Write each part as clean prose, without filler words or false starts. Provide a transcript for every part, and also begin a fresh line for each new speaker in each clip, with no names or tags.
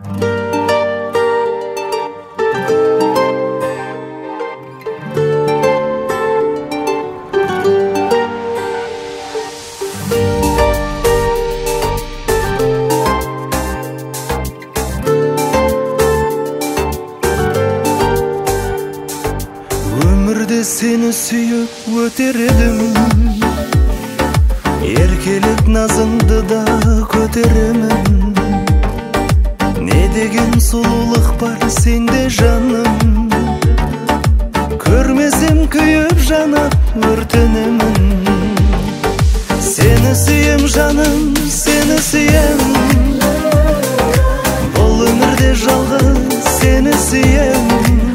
Өмірде сені сүйіп өтер едім, еркелік назыңды да көтеремін. Не деген сұлулық бар сенде жаным, көрмесем күйіп жанап өртенемін. Сені сүйем жаным, сені сүйем, бұл өмірде жалғыз сені сүйем.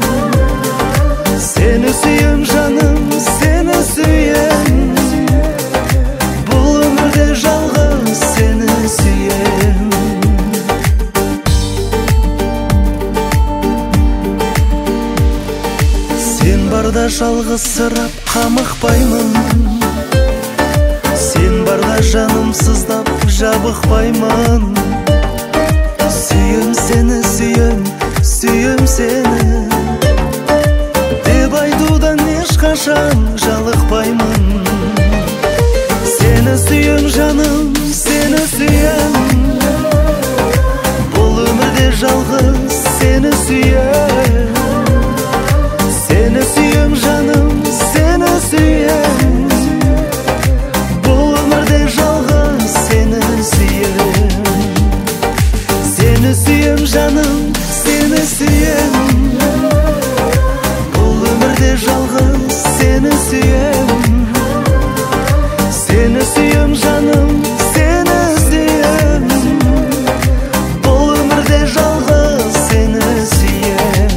Seni suyum canım, seni suyem, бұл өмірде жалғыз seni suyem. Sen барда жалғызсырап қамықпаймын, сен барда жаным сыздап жабықпаймын. Сүйем сені, сүйем, сүйем сені, айтудан ешқашан жалықпаймын. Сені сүйем жаным, сені сүйем, бұл өмірде жалғыз сені сүйем. Сені сүйем жаным, сені сүйем, бұл өмірде жалғыз сені сүйем. Сені сүйем жаным, сені сүйем, жалғыз seni suyem. Seni suyem жаным, seni suyem, бұл өмірде жалғыз seni suyem.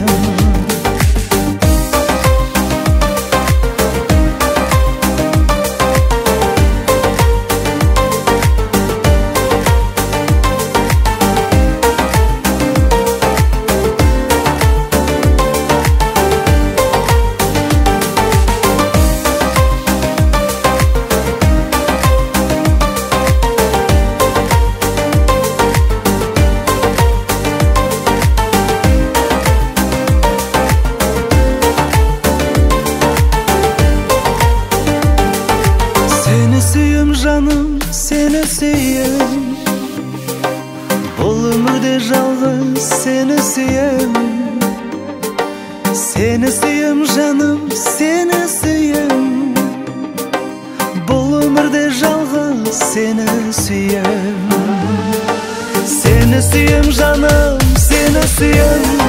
Жаным, seni suyem, бұл өмірде жалғыз seni suyem. Seni suyem жаным, seni suyem, бұл өмірде жалғыз seni suyem. Seni suyem жаным, seni suyem,